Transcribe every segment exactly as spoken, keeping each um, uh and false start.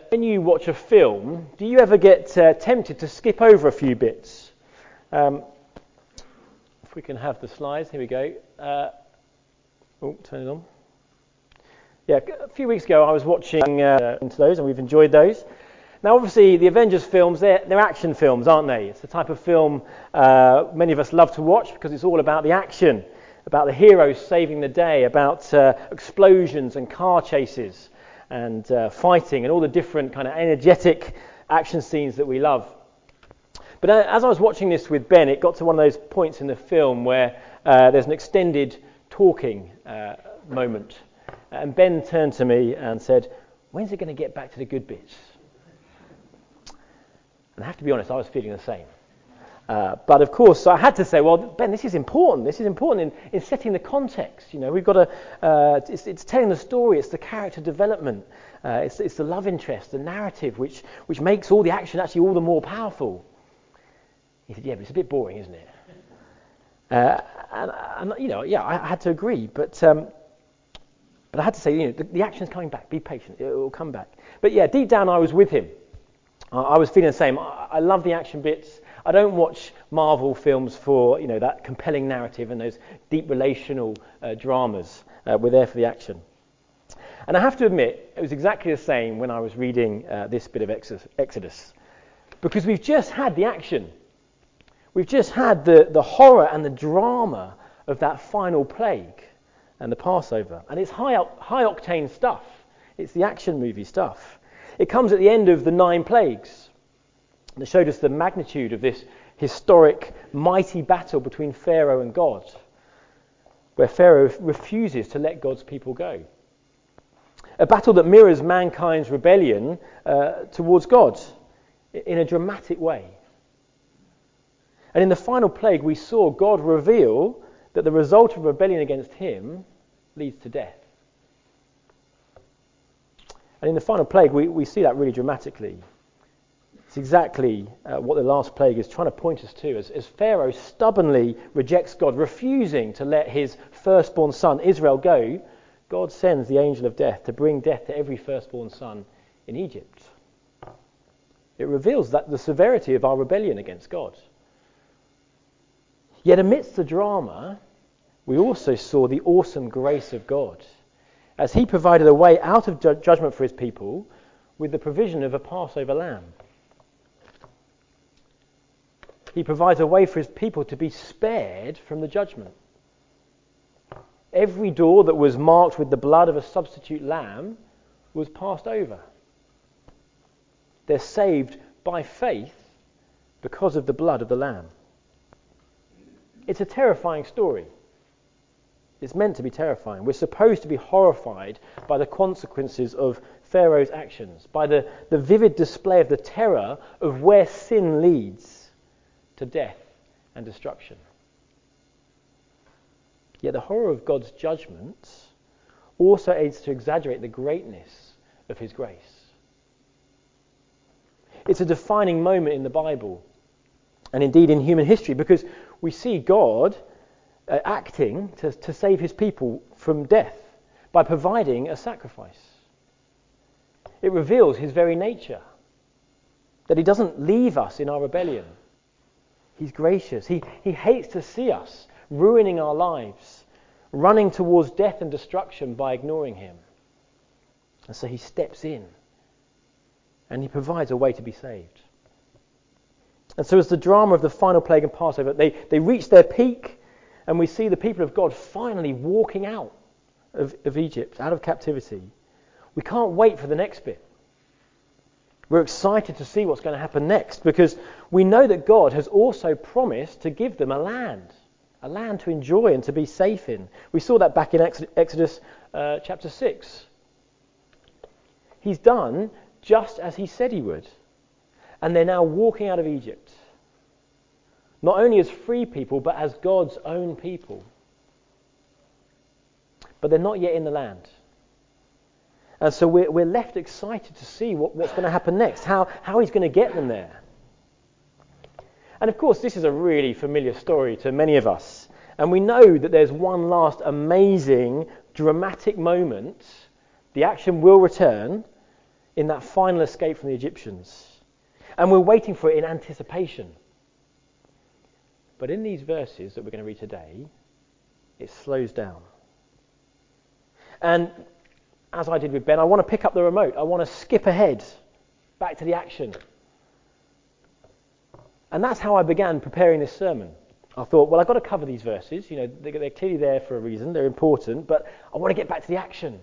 when you watch a film, do you ever get uh, tempted to skip over a few bits? Um, if we can have the slides, here we go. Uh, oh, turn it on. Yeah, a few weeks ago I was watching uh, into those, and we've enjoyed those. Now, obviously, the Avengers films, they're, they're action films, aren't they? It's the type of film uh, many of us love to watch because it's all about the action, about the heroes saving the day, about uh, explosions and car chases and uh, fighting and all the different kind of energetic action scenes that we love. But uh, as I was watching this with Ben, it got to one of those points in the film where uh, there's an extended talking uh, moment. And Ben turned to me and said, "When's it going to get back to the good bits?" And I have to be honest, I was feeling the same. Uh, but of course, I had to say, well, Ben, this is important. This is important in, in setting the context. You know, we've got to, uh, it's, it's telling the story, it's the character development, uh, it's, it's the love interest, the narrative, which, which makes all the action actually all the more powerful. He said, yeah, but it's a bit boring, isn't it? Uh, and, and, you know, yeah, I, I had to agree, but um, but I had to say, you know, the, the action's coming back. Be patient, it will come back. But yeah, deep down, I was with him. I, I was feeling the same. I, I love the action bits. I don't watch Marvel films for, you know, that compelling narrative and those deep relational uh, dramas. Uh, we're there for the action. And I have to admit, it was exactly the same when I was reading uh, this bit of Exodus. Because we've just had the action. We've just had the, the horror and the drama of that final plague and the Passover. And it's high, high octane stuff. It's the action movie stuff. It comes at the end of the nine plagues. That showed us the magnitude of this historic, mighty battle between Pharaoh and God, where Pharaoh refuses to let God's people go. A battle that mirrors mankind's rebellion uh, towards God in a dramatic way. And in the final plague, we saw God reveal that the result of rebellion against him leads to death. And in the final plague, we, we see that really dramatically. It's exactly uh, what the last plague is trying to point us to. As, as Pharaoh stubbornly rejects God, refusing to let his firstborn son, Israel, go, God sends the angel of death to bring death to every firstborn son in Egypt. It reveals that the severity of our rebellion against God. Yet amidst the drama, we also saw the awesome grace of God, as he provided a way out of ju- judgment for his people with the provision of a Passover lamb. He provides a way for his people to be spared from the judgment. Every door that was marked with the blood of a substitute lamb was passed over. They're saved by faith because of the blood of the lamb. It's a terrifying story. It's meant to be terrifying. We're supposed to be horrified by the consequences of Pharaoh's actions, by the, the vivid display of the terror of where sin leads to death and destruction. Yet the horror of God's judgment also aids to exaggerate the greatness of his grace. It's a defining moment in the Bible, and indeed in human history, because we see God uh, acting to, to save his people from death by providing a sacrifice. It reveals his very nature, that he doesn't leave us in our rebellion. He's gracious. He, he hates to see us ruining our lives, running towards death and destruction by ignoring him. And so he steps in and he provides a way to be saved. And so as the drama of the final plague and Passover, they, they reach their peak, and we see the people of God finally walking out of, of Egypt, out of captivity. We can't wait for the next bit. We're excited to see what's going to happen next, because we know that God has also promised to give them a land, a land to enjoy and to be safe in. We saw that back in Exodus uh, chapter six. He's done just as he said he would. And they're now walking out of Egypt, not only as free people, but as God's own people. But they're not yet in the land. And so we're, we're left excited to see what, what's going to happen next, how, how he's going to get them there. And of course, this is a really familiar story to many of us. And we know that there's one last amazing, dramatic moment. The action will return. in that final escape from the Egyptians. And we're waiting for it in anticipation. But in these verses that we're going to read today, it slows down. And as I did with Ben, I want to pick up the remote. I want to skip ahead, back to the action. And that's how I began preparing this sermon. I thought, well, I've got to cover these verses. You know, they're clearly there for a reason. They're important, but I want to get back to the action.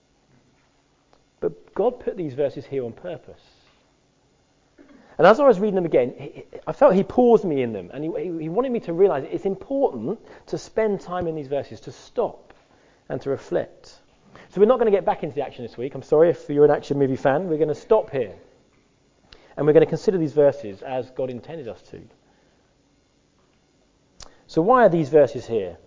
But God put these verses here on purpose. And as I was reading them again, I felt he paused me in them, and he, he wanted me to realize it's important to spend time in these verses, to stop and to reflect. So we're not going to get back into the action this week. I'm sorry if you're an action movie fan. We're going to stop here. And we're going to consider these verses as God intended us to. So why are these verses here?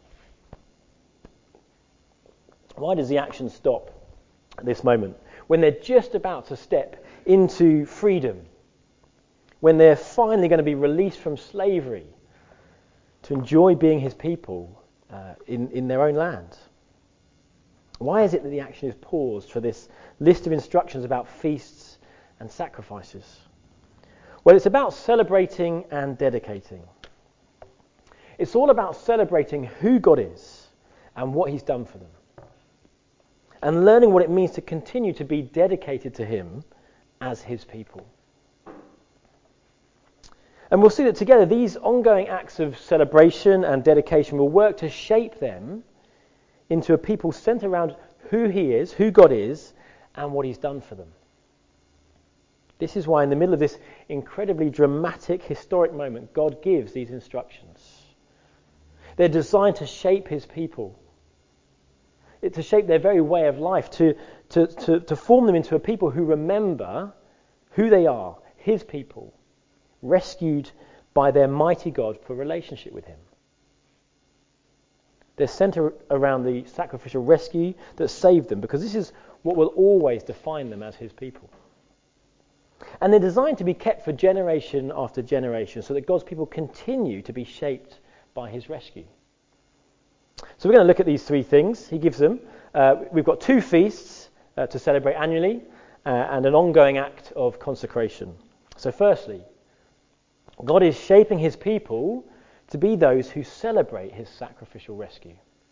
Why does the action stop at this moment? When they're just about to step into freedom. When they're finally going to be released from slavery to enjoy being his people uh, in, in their own land. Why is it that the action is paused for this list of instructions about feasts and sacrifices? Well, it's about celebrating and dedicating. It's all about celebrating who God is and what he's done for them. And learning what it means to continue to be dedicated to him as his people. And we'll see that together these ongoing acts of celebration and dedication will work to shape them into a people centered around who he is, who God is, and what he's done for them. This is why in the middle of this incredibly dramatic, historic moment, God gives these instructions. They're designed to shape his people, it, to shape their very way of life, to, to, to, to form them into a people who remember who they are, his people, rescued by their mighty God for relationship with him. They're centered around the sacrificial rescue that saved them, because this is what will always define them as his people. And they're designed to be kept for generation after generation, so that God's people continue to be shaped by his rescue. So we're going to look at these three things he gives them. Uh, we've got two feasts uh, to celebrate annually, uh, and an ongoing act of consecration. So firstly, God is shaping his people to be those who celebrate his sacrificial rescue.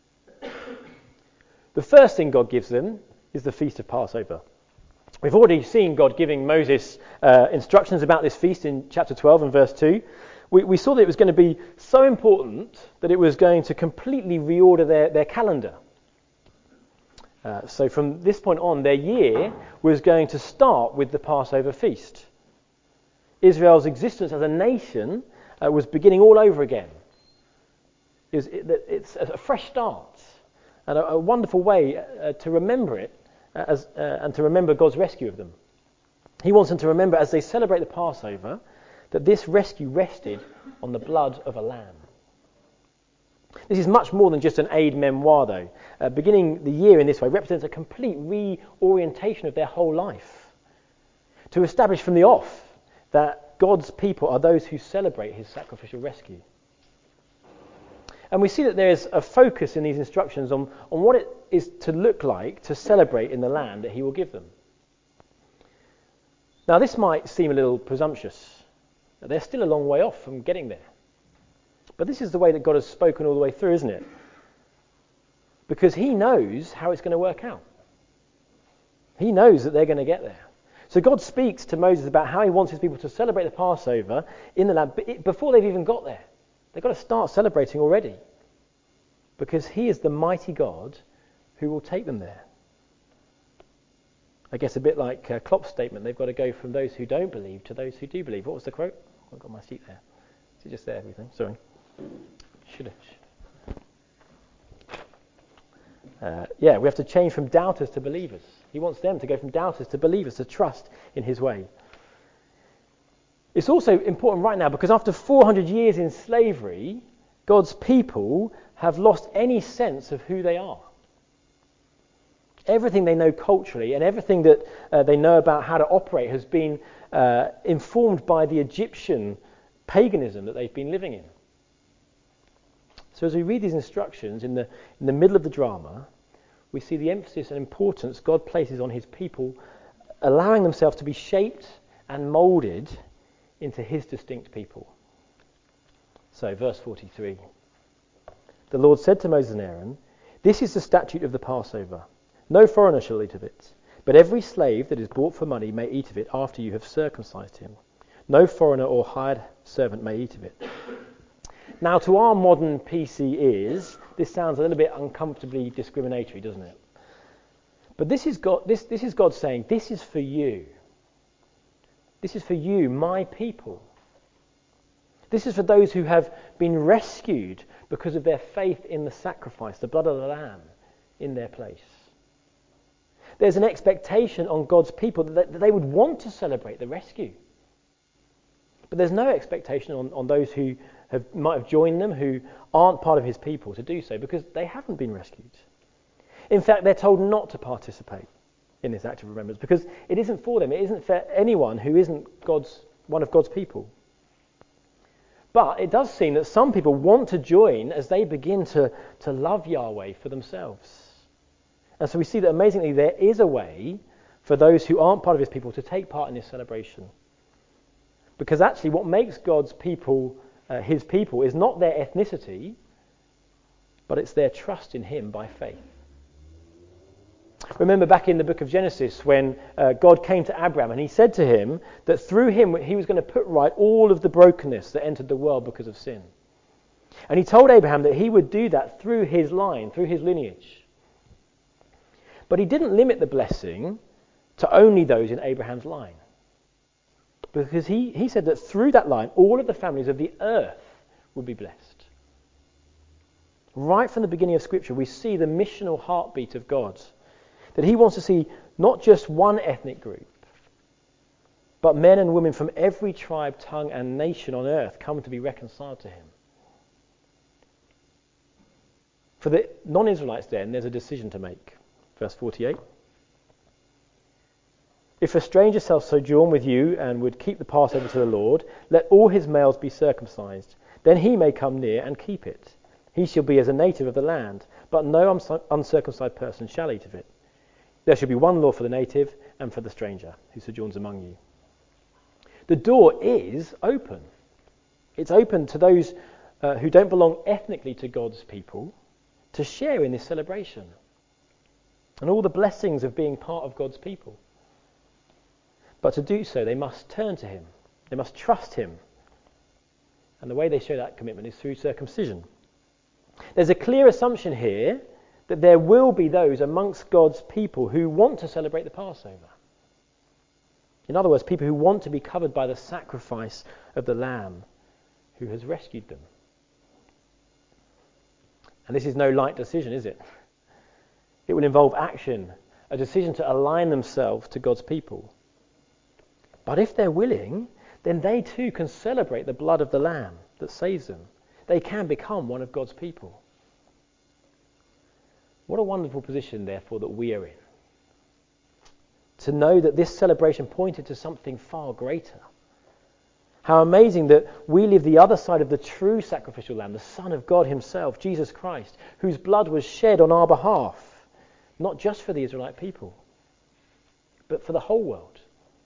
The first thing God gives them is the Feast of Passover. We've already seen God giving Moses uh, instructions about this feast in chapter twelve and verse two. We, we saw that it was going to be so important that it was going to completely reorder their, their calendar. Uh, so from this point on, their year was going to start with the Passover feast. Israel's existence as a nation uh, was beginning all over again. It was, it, it's a fresh start and a, a wonderful way uh, to remember it uh, as, uh, and to remember God's rescue of them. He wants them to remember as they celebrate the Passover that this rescue rested on the blood of a lamb. This is much more than just an aid memoir, though. Uh, beginning the year in this way represents a complete reorientation of their whole life. To establish from the off that God's people are those who celebrate his sacrificial rescue. And we see that there's a focus in these instructions on, on what it is to look like to celebrate in the land that he will give them. Now, this might seem a little presumptuous. They're still a long way off from getting there. But this is the way that God has spoken all the way through, isn't it? Because he knows how it's going to work out. He knows that they're going to get there. So God speaks to Moses about how he wants his people to celebrate the Passover in the land before they've even got there. They've got to start celebrating already. Because he is the mighty God who will take them there. I guess a bit like uh, Klopp's statement, they've got to go from those who don't believe to those who do believe. What was the quote? I've got my seat there. Is it just there, everything? Sorry. Should have. Uh, yeah, we have to change from doubters to believers. He wants them to go from doubters to believers, to trust in his way. It's also important right now because after four hundred years in slavery, God's people have lost any sense of who they are. Everything they know culturally and everything that uh, they know about how to operate has been uh, informed by the Egyptian paganism that they've been living in. So as we read these instructions in the in the middle of the drama, we see the emphasis and importance God places on his people allowing themselves to be shaped and moulded into his distinct people. So, verse forty-three. The Lord said to Moses and Aaron, "This is the statute of the Passover. No foreigner shall eat of it, but every slave that is bought for money may eat of it after you have circumcised him. No foreigner or hired servant may eat of it." Now, to our modern P C ears, this sounds a little bit uncomfortably discriminatory, doesn't it? But this is God, this, this is God saying, this is for you. This is for you, my people. This is for those who have been rescued because of their faith in the sacrifice, the blood of the Lamb, in their place. There's an expectation on God's people that they would want to celebrate the rescue. But there's no expectation on, on those who have, might have joined them, who aren't part of his people, to do so, because they haven't been rescued. In fact, they're told not to participate in this act of remembrance, because it isn't for them. It isn't for anyone who isn't God's one of God's people. But it does seem that some people want to join as they begin to, to love Yahweh for themselves. And so we see that amazingly there is a way for those who aren't part of his people to take part in this celebration. Because actually what makes God's people uh, his people is not their ethnicity, but it's their trust in him by faith. Remember back in the book of Genesis when uh, God came to Abraham and he said to him that through him he was going to put right all of the brokenness that entered the world because of sin. And he told Abraham that he would do that through his line, through his lineage. But he didn't limit the blessing to only those in Abraham's line. Because he, he said that through that line, all of the families of the earth would be blessed. Right from the beginning of Scripture, we see the missional heartbeat of God. That he wants to see not just one ethnic group, but men and women from every tribe, tongue, and nation on earth come to be reconciled to him. For the non-Israelites then, there's a decision to make. Verse forty-eight. "If a stranger shall sojourn with you and would keep the Passover to the Lord, let all his males be circumcised. Then he may come near and keep it. He shall be as a native of the land, but no uncircumcised person shall eat of it. There shall be one law for the native and for the stranger who sojourns among you." The door is open. It's open to those uh, who don't belong ethnically to God's people to share in this celebration and all the blessings of being part of God's people. But to do so, they must turn to him. They must trust him. And the way they show that commitment is through circumcision. There's a clear assumption here that there will be those amongst God's people who want to celebrate the Passover. In other words, people who want to be covered by the sacrifice of the Lamb who has rescued them. And this is no light decision, is it? It will involve action, a decision to align themselves to God's people. But if they're willing, then they too can celebrate the blood of the Lamb that saves them. They can become one of God's people. What a wonderful position, therefore, that we are in. To know that this celebration pointed to something far greater. How amazing that we live the other side of the true sacrificial Lamb, the Son of God himself, Jesus Christ, whose blood was shed on our behalf, not just for the Israelite people, but for the whole world.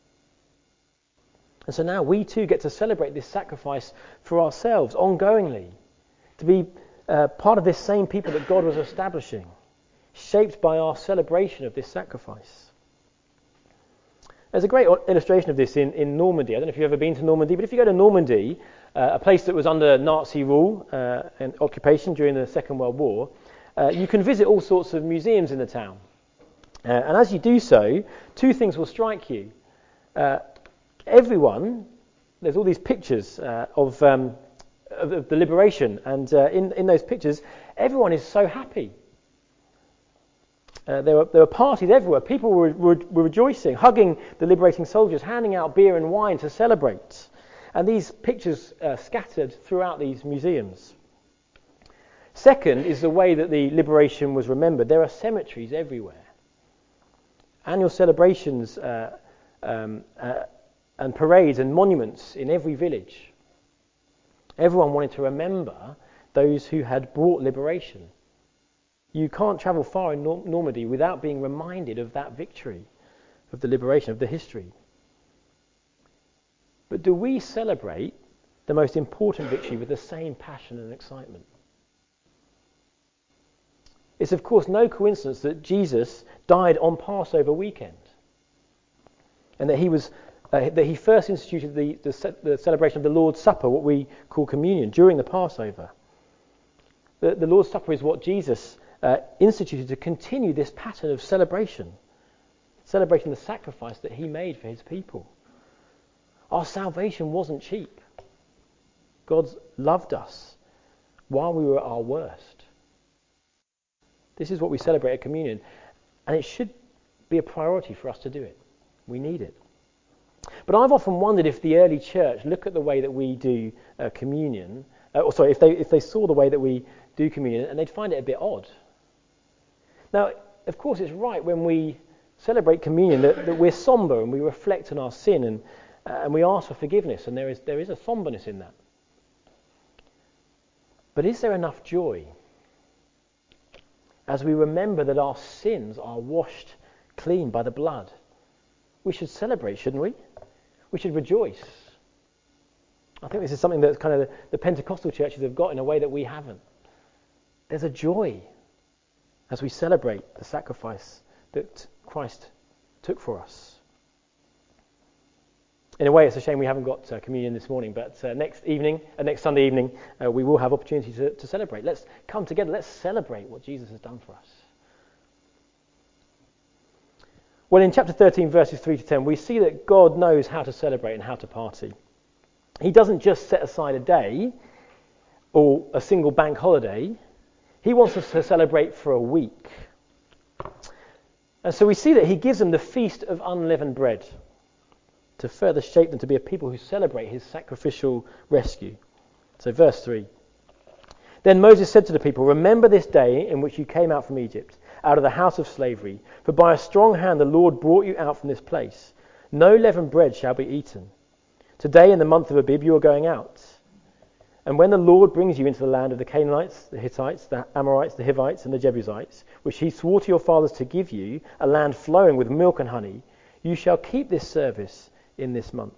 And so now we too get to celebrate this sacrifice for ourselves ongoingly, to be uh, part of this same people that God was establishing, shaped by our celebration of this sacrifice. There's a great illustration of this in, in Normandy. I don't know if you've ever been to Normandy, but if you go to Normandy, uh, a place that was under Nazi rule uh, and occupation during the Second World War, uh, you can visit all sorts of museums in the town. Uh, and as you do so, two things will strike you. Uh, everyone, there's all these pictures uh, of, um, of, of the liberation, and uh, in, in those pictures, everyone is so happy. Uh, there were there were parties everywhere. People were, were, were rejoicing, hugging the liberating soldiers, handing out beer and wine to celebrate. And these pictures uh, scattered throughout these museums. Second is the way that the liberation was remembered. There are cemeteries everywhere. Annual celebrations uh, um, uh, and parades and monuments in every village. Everyone wanted to remember those who had brought liberation. You can't travel far in Normandy without being reminded of that victory of the liberation, of the history. But do we celebrate the most important victory with the same passion and excitement? It's of course no coincidence that Jesus died on Passover weekend, and that he was uh, that he first instituted the, the, ce- the celebration of the Lord's Supper, what we call communion, during the Passover. The, the Lord's Supper is what Jesus uh, instituted to continue this pattern of celebration, celebrating the sacrifice that he made for his people. Our salvation wasn't cheap. God loved us while we were at our worst. This is what we celebrate at communion, and it should be a priority for us to do it. We need it. But I've often wondered if the early church look at the way that we do uh, communion, uh, or sorry, if they if they saw the way that we do communion, and they'd find it a bit odd. Now, of course, it's right when we celebrate communion that, that we're somber and we reflect on our sin and uh, and we ask for forgiveness, and there is there is a somberness in that. But is there enough joy as we remember that our sins are washed clean by the blood? We should celebrate, shouldn't we? We should rejoice. I think this is something that kind of the, the Pentecostal churches have got in a way that we haven't. There's a joy as we celebrate the sacrifice that Christ took for us. In a way, it's a shame we haven't got uh, communion this morning, but uh, next evening, uh, next Sunday evening, uh, we will have opportunity to, to celebrate. Let's come together. Let's celebrate what Jesus has done for us. Well, in chapter thirteen, verses three to ten, we see that God knows how to celebrate and how to party. He doesn't just set aside a day or a single bank holiday. He wants us to celebrate for a week. And so we see that he gives them the feast of unleavened bread to further shape them to be a people who celebrate his sacrificial rescue. So verse three. Then Moses said to the people, "Remember this day in which you came out from Egypt, out of the house of slavery. For by a strong hand the Lord brought you out from this place. No leavened bread shall be eaten. Today in the month of Abib you are going out. And when the Lord brings you into the land of the Canaanites, the Hittites, the Amorites, the Hivites, and the Jebusites, which he swore to your fathers to give you, a land flowing with milk and honey, you shall keep this service in this month."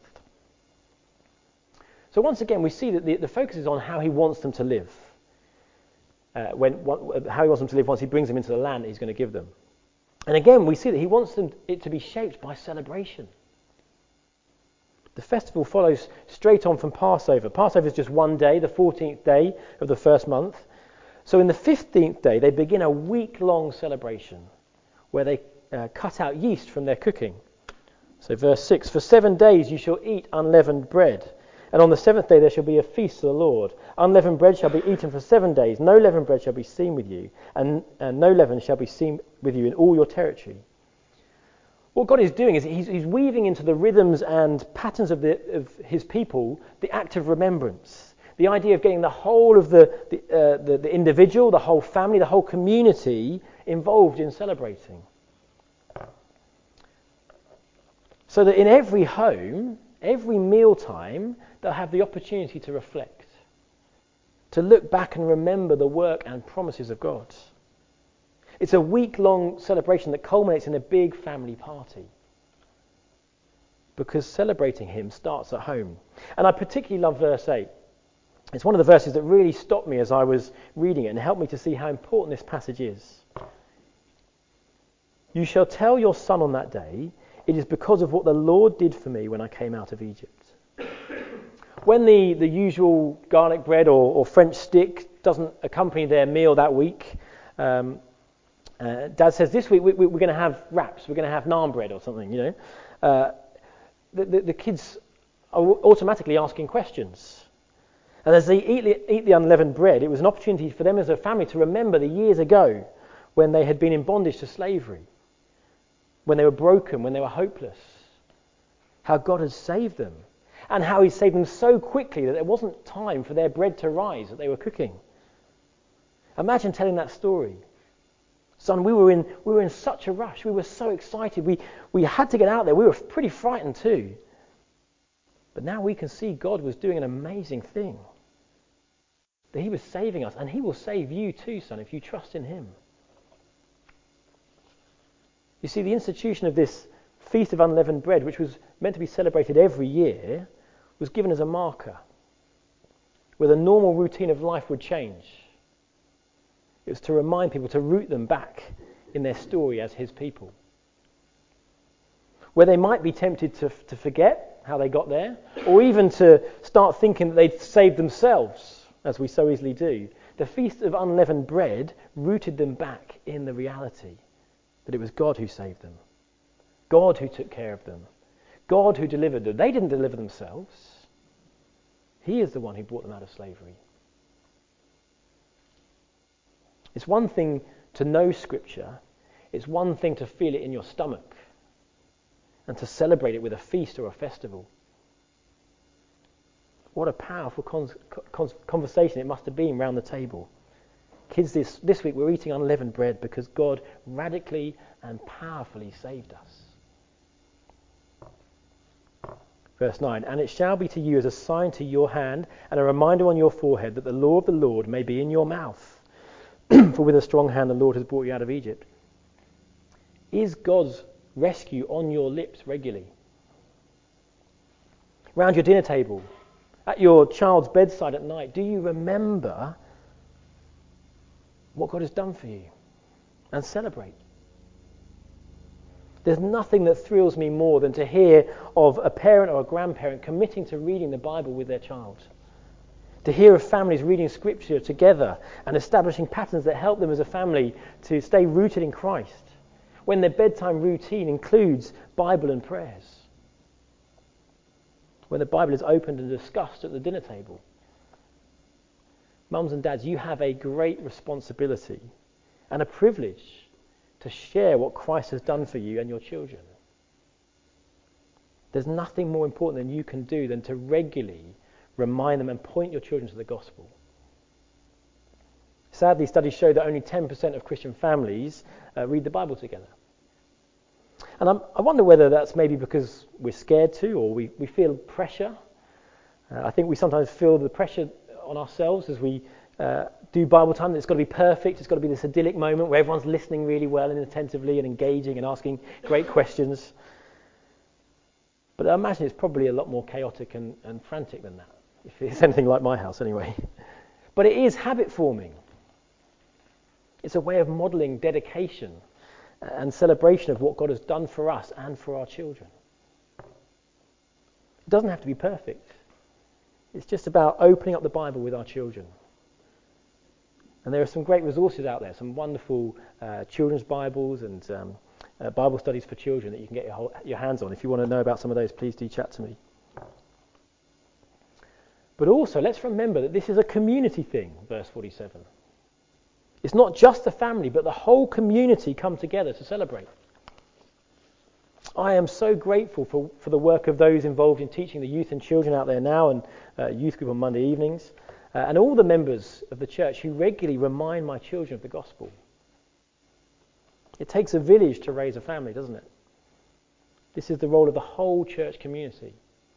So once again, we see that the, the focus is on how he wants them to live. Uh, when what, how he wants them to live once he brings them into the land that he's going to give them. And again, we see that he wants them it to be shaped by celebration. The festival follows straight on from Passover. Passover is just one day, the fourteenth day of the first month. So in the fifteenth day, they begin a week-long celebration where they uh, cut out yeast from their cooking. So verse six, "For seven days you shall eat unleavened bread, and on the seventh day there shall be a feast to the Lord. Unleavened bread shall be eaten for seven days. No leavened bread shall be seen with you, and, and no leaven shall be seen with you in all your territory." What God is doing is he's, he's weaving into the rhythms and patterns of, the, of his people the act of remembrance. The idea of getting the whole of the, the, uh, the, the individual, the whole family, the whole community involved in celebrating. So that in every home, every mealtime, they'll have the opportunity to reflect, to look back and remember the work and promises of God. It's a week-long celebration that culminates in a big family party, because celebrating him starts at home. And I particularly love verse eight. It's one of the verses that really stopped me as I was reading it and helped me to see how important this passage is. "You shall tell your son on that day, it is because of what the Lord did for me when I came out of Egypt." When the, the usual garlic bread or, or French stick doesn't accompany their meal that week, um, uh, Dad says, "This week we, we, we're going to have wraps, we're going to have naan bread or something," you know. Uh, the, the, the kids are automatically asking questions. And as they eat the, eat the unleavened bread, it was an opportunity for them as a family to remember the years ago when they had been in bondage to slavery, when they were broken, when they were hopeless, how God had saved them, and how he saved them so quickly that there wasn't time for their bread to rise that they were cooking. Imagine telling that story. Son, we were in we were in such a rush. We were so excited. We, we had to get out there. We were pretty frightened too. But now we can see God was doing an amazing thing. That he was saving us, and he will save you too, son, if you trust in him. You see, the institution of this Feast of Unleavened Bread, which was meant to be celebrated every year, was given as a marker where the normal routine of life would change. It was to remind people, to root them back in their story as his people. Where they might be tempted to, to forget how they got there, or even to start thinking that they'd saved themselves, as we so easily do. The Feast of Unleavened Bread rooted them back in the reality that it was God who saved them, God who took care of them, God who delivered them. They didn't deliver themselves. He is the one who brought them out of slavery. It's one thing to know Scripture. It's one thing to feel it in your stomach and to celebrate it with a feast or a festival. What a powerful con- con- conversation it must have been round the table. Kids, this, this week we're eating unleavened bread because God radically and powerfully saved us. Verse nine, and it shall be to you as a sign to your hand and a reminder on your forehead that the law of the Lord may be in your mouth. For with a strong hand the Lord has brought you out of Egypt. Is God's rescue on your lips regularly? Round your dinner table, at your child's bedside at night, do you remember what God has done for you and celebrate? There's nothing that thrills me more than to hear of a parent or a grandparent committing to reading the Bible with their child. To hear of families reading Scripture together and establishing patterns that help them as a family to stay rooted in Christ. When their bedtime routine includes Bible and prayers. When the Bible is opened and discussed at the dinner table. Mums and dads, you have a great responsibility and a privilege to share what Christ has done for you and your children. There's nothing more important than you can do than to regularly remind them and point your children to the gospel. Sadly, studies show that only ten percent of Christian families uh, read the Bible together. And I'm, I wonder whether that's maybe because we're scared to, or we, we feel pressure. Uh, I think we sometimes feel the pressure on ourselves as we uh, do Bible time, that it's got to be perfect, it's got to be this idyllic moment where everyone's listening really well and attentively and engaging and asking great questions. But I imagine it's probably a lot more chaotic and, and frantic than that, if it's anything like my house anyway. But it is habit forming. It's a way of modelling dedication and celebration of what God has done for us and for our children. It doesn't have to be perfect. It's just about opening up the Bible with our children. And there are some great resources out there, some wonderful uh, children's Bibles and um, uh, Bible studies for children that you can get your, whole, your hands on. If you want to know about some of those, please do chat to me. But also, let's remember that this is a community thing, verse forty-seven. It's not just the family, but the whole community come together to celebrate. I am so grateful for, for the work of those involved in teaching the youth and children out there now, and uh, youth group on Monday evenings, uh, and all the members of the church who regularly remind my children of the gospel. It takes a village to raise a family, doesn't it? This is the role of the whole church community.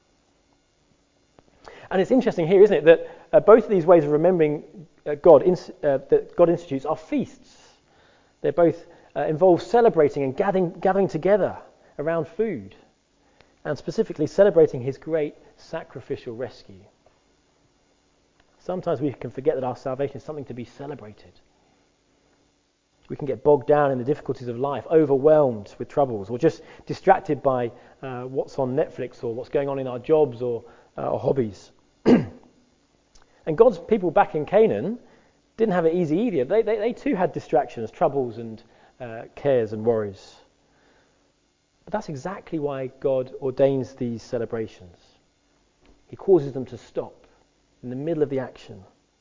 And it's interesting here, isn't it, that uh, both of these ways of remembering uh, God in, uh, that God institutes are feasts. They both uh, involve celebrating and gathering, gathering together around food, and specifically celebrating his great sacrificial rescue. Sometimes we can forget that our salvation is something to be celebrated. We can get bogged down in the difficulties of life, overwhelmed with troubles, or just distracted by uh, what's on Netflix or what's going on in our jobs or uh, our hobbies. And God's people back in Canaan didn't have it easy either. They, they, they too had distractions, troubles and uh, cares and worries. But that's exactly why God ordains these celebrations. He causes them to stop in the middle of the action.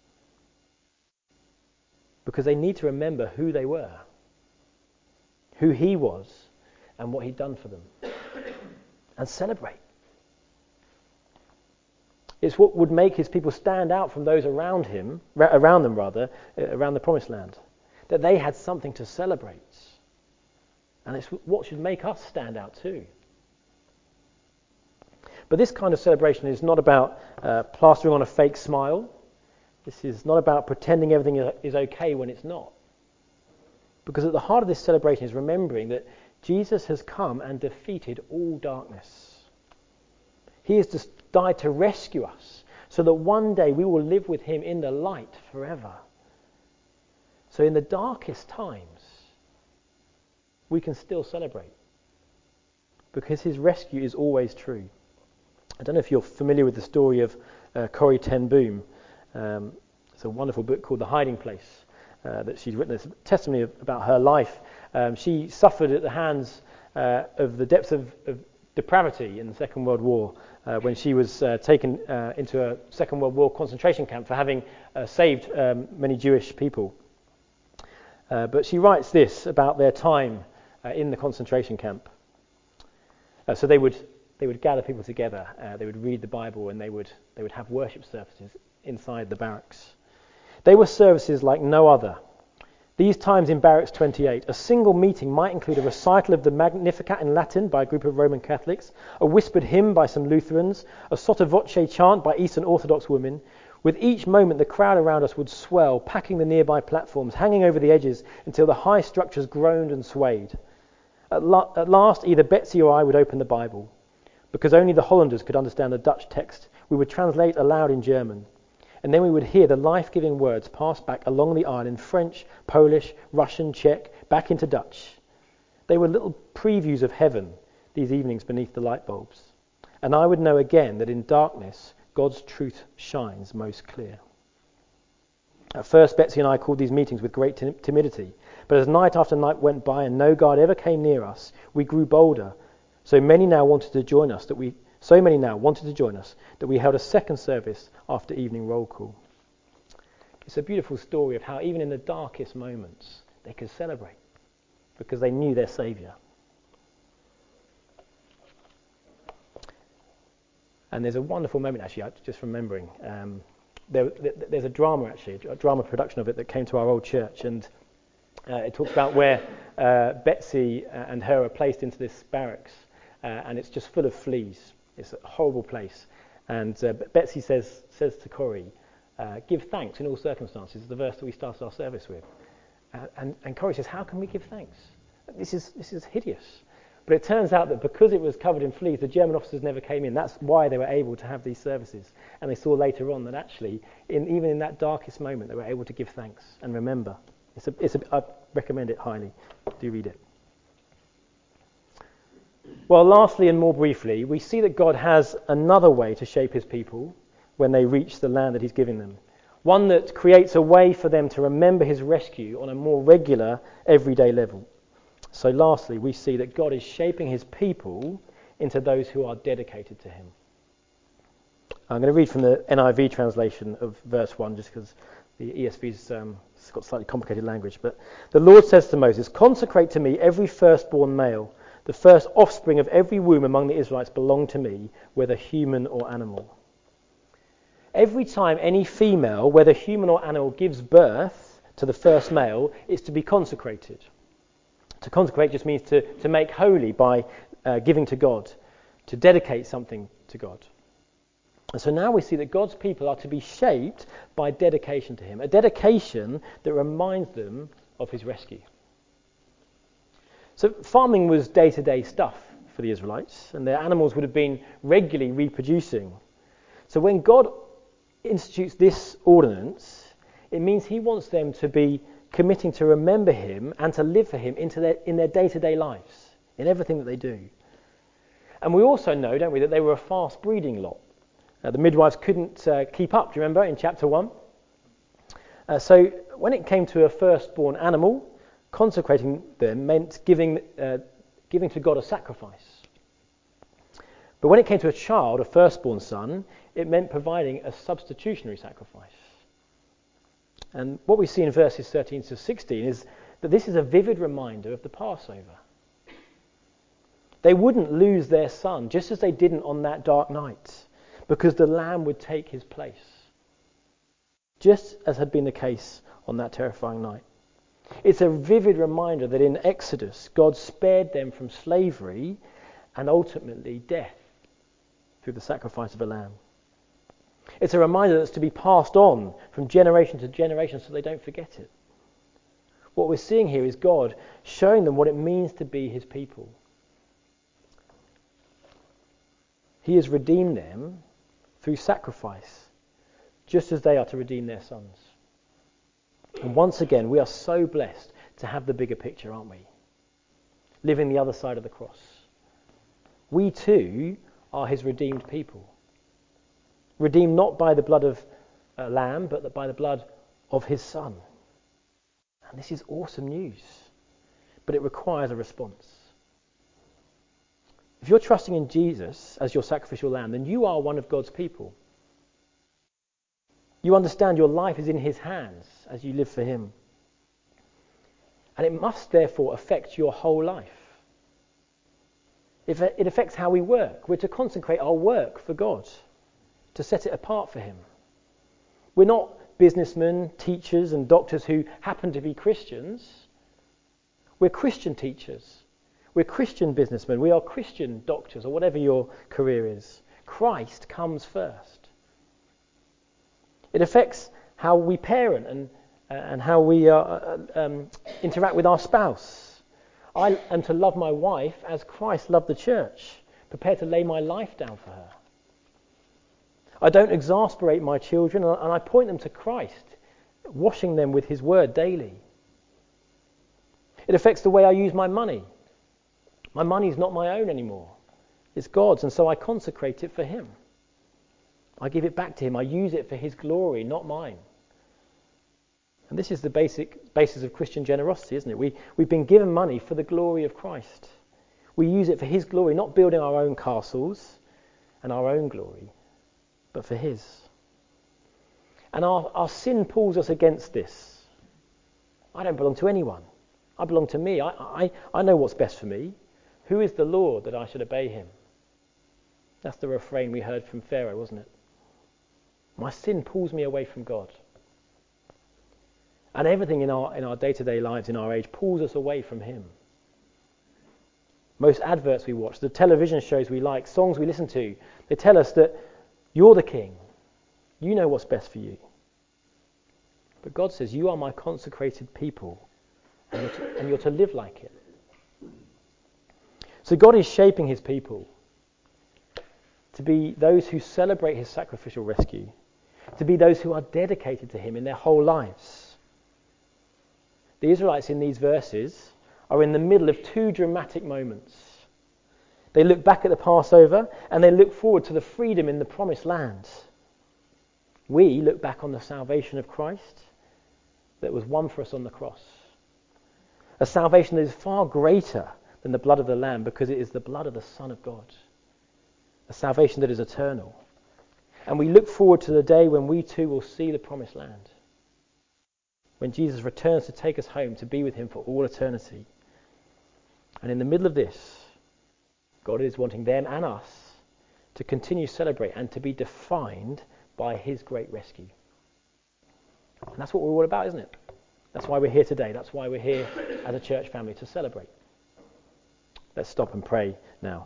Because they need to remember who they were, who he was, and what he'd done for them. And celebrate. It's what would make his people stand out from those around him, around them rather, around the promised land. That they had something to celebrate. And it's what should make us stand out too. But this kind of celebration is not about uh, plastering on a fake smile. This is not about pretending everything is okay when it's not. Because at the heart of this celebration is remembering that Jesus has come and defeated all darkness. He has just died to rescue us so that one day we will live with him in the light forever. So in the darkest times, we can still celebrate because his rescue is always true. I don't know if you're familiar with the story of uh, Corrie ten Boom. Um, it's a wonderful book called The Hiding Place uh, that she's written. It's a testimony of, about her life. Um, she suffered at the hands uh, of the depths of, of depravity in the Second World War uh, when she was uh, taken uh, into a Second World War concentration camp for having uh, saved um, many Jewish people. Uh, but she writes this about their time uh, in the concentration camp. Uh, so they would they would gather people together, uh, they would read the Bible, and they would they would have worship services inside the barracks. They were services like no other. These times in Barracks twenty-eight, a single meeting might include a recital of the Magnificat in Latin by a group of Roman Catholics, a whispered hymn by some Lutherans, a sotto voce chant by Eastern Orthodox women. With each moment, the crowd around us would swell, packing the nearby platforms, hanging over the edges until the high structures groaned and swayed. At, la- at last, either Betsy or I would open the Bible. Because only the Hollanders could understand the Dutch text, we would translate aloud in German. And then we would hear the life-giving words pass back along the aisle in French, Polish, Russian, Czech, back into Dutch. They were little previews of heaven, these evenings beneath the light bulbs. And I would know again that in darkness, God's truth shines most clear. At first, Betsy and I called these meetings with great tim- timidity. But as night after night went by and no guard ever came near us, we grew bolder. So many now wanted to join us that we So many now wanted to join us that we held a second service after evening roll call. It's a beautiful story of how even in the darkest moments they could celebrate because they knew their Saviour. And there's a wonderful moment actually, I'm just remembering. Um, there, there's a drama actually, a drama production of it that came to our old church, and uh, it talks about where uh, Betsy and her are placed into this barracks, uh, and it's just full of fleas. It's a horrible place. And uh, Betsy says says to Corrie, uh, give thanks in all circumstances, the verse that we started our service with. Uh, and, and Corrie says, how can we give thanks? This is this is hideous. But it turns out that because it was covered in fleas, the German officers never came in. That's why they were able to have these services. And they saw later on that actually, in, even in that darkest moment, they were able to give thanks and remember. It's a, it's a, I recommend it highly. Do read it. Well, lastly and more briefly, we see that God has another way to shape his people when they reach the land that he's giving them. One that creates a way for them to remember his rescue on a more regular, everyday level. So lastly, we see that God is shaping his people into those who are dedicated to him. I'm going to read from the N I V translation of verse one, just because the E S V's um, it's got slightly complicated language. But the Lord says to Moses, consecrate to me every firstborn male. The first offspring of every womb among the Israelites belong to me, whether human or animal. Every time any female, whether human or animal, gives birth to the first male, it's to be consecrated. To consecrate just means to, to make holy by uh, giving to God, to dedicate something to God. And so now we see that God's people are to be shaped by dedication to him, a dedication that reminds them of his rescue. So farming was day-to-day stuff for the Israelites, and their animals would have been regularly reproducing. So when God institutes this ordinance, it means he wants them to be committing to remember him and to live for him into their, in their day-to-day lives, in everything that they do. And we also know, don't we, that they were a fast-breeding lot. Uh, the midwives couldn't uh, keep up, do you remember, in chapter one? Uh, so when it came to a firstborn animal, consecrating them meant giving uh, giving to God a sacrifice. But when it came to a child, a firstborn son, it meant providing a substitutionary sacrifice. And what we see in verses thirteen to sixteen is that this is a vivid reminder of the Passover. They wouldn't lose their son, just as they didn't on that dark night, because the lamb would take his place, just as had been the case on that terrifying night. It's a vivid reminder that in Exodus, God spared them from slavery and ultimately death through the sacrifice of a lamb. It's a reminder that's to be passed on from generation to generation so they don't forget it. What we're seeing here is God showing them what it means to be his people. He has redeemed them through sacrifice, just as they are to redeem their sons. And once again, we are so blessed to have the bigger picture, aren't we? Living the other side of the cross. We too are his redeemed people. Redeemed not by the blood of a lamb, but by the blood of his son. And this is awesome news. But it requires a response. If you're trusting in Jesus as your sacrificial lamb, then you are one of God's people. You understand your life is in his hands as you live for him. And it must therefore affect your whole life. It affects how we work. We're to consecrate our work for God, to set it apart for him. We're not businessmen, teachers and doctors who happen to be Christians. We're Christian teachers. We're Christian businessmen. We are Christian doctors, or whatever your career is. Christ comes first. It affects how we parent and, uh, and how we uh, um, interact with our spouse. I am to love my wife as Christ loved the church, prepared to lay my life down for her. I don't exasperate my children, and I point them to Christ, washing them with his word daily. It affects the way I use my money. My money is not my own anymore. It's God's, and so I consecrate it for him. I give it back to him. I use it for his glory, not mine. And this is the basic basis of Christian generosity, isn't it? We, we've been given money for the glory of Christ. We use it for his glory, not building our own castles and our own glory, but for his. And our, our sin pulls us against this. I don't belong to anyone. I belong to me. I, I, I know what's best for me. Who is the Lord that I should obey him? That's the refrain we heard from Pharaoh, wasn't it? My sin pulls me away from God. And everything in our in our day-to-day lives, in our age, pulls us away from him. Most adverts we watch, the television shows we like, songs we listen to, they tell us that you're the king. You know what's best for you. But God says, you are my consecrated people, and you're to, and you're to live like it. So God is shaping his people to be those who celebrate his sacrificial rescue, to be those who are dedicated to him in their whole lives. The Israelites in these verses are in the middle of two dramatic moments. They look back at the Passover and they look forward to the freedom in the promised land. We look back on the salvation of Christ that was won for us on the cross. A salvation that is far greater than the blood of the Lamb because it is the blood of the Son of God. A salvation that is eternal. And we look forward to the day when we too will see the promised land. When Jesus returns to take us home to be with him for all eternity. And in the middle of this, God is wanting them and us to continue to celebrate and to be defined by his great rescue. And that's what we're all about, isn't it? That's why we're here today. That's why we're here as a church family, to celebrate. Let's stop and pray now.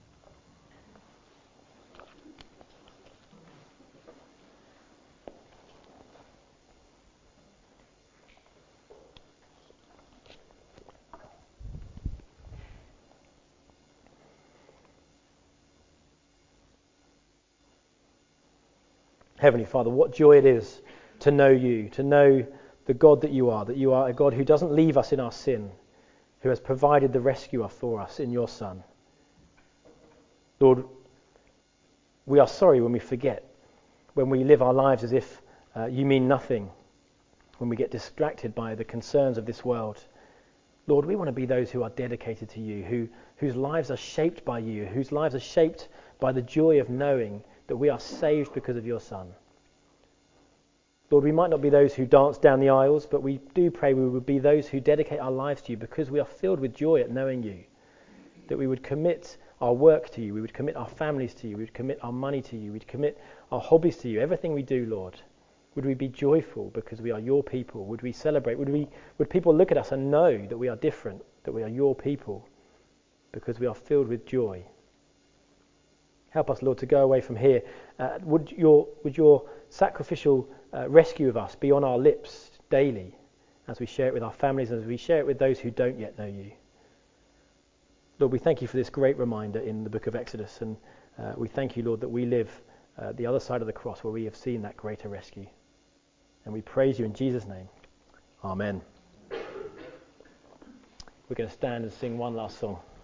Heavenly Father, what joy it is to know you, to know the God that you are, that you are a God who doesn't leave us in our sin, who has provided the rescuer for us in your Son. Lord, we are sorry when we forget, when we live our lives as if uh, you mean nothing, when we get distracted by the concerns of this world. Lord, we want to be those who are dedicated to you, who whose lives are shaped by you, whose lives are shaped by the joy of knowing that we are saved because of your Son. Lord, we might not be those who dance down the aisles, but we do pray we would be those who dedicate our lives to you because we are filled with joy at knowing you. That we would commit our work to you, we would commit our families to you, we would commit our money to you, we'd commit our hobbies to you, everything we do, Lord. Would we be joyful because we are your people? Would we celebrate? Would we? Would people look at us and know that we are different, that we are your people because we are filled with joy? Help us, Lord, to go away from here. Uh, would your would your sacrificial uh, rescue of us be on our lips daily as we share it with our families, and as we share it with those who don't yet know you. Lord, we thank you for this great reminder in the book of Exodus, and uh, we thank you, Lord, that we live uh, the other side of the cross where we have seen that greater rescue. And we praise you in Jesus' name. Amen. We're going to stand and sing one last song.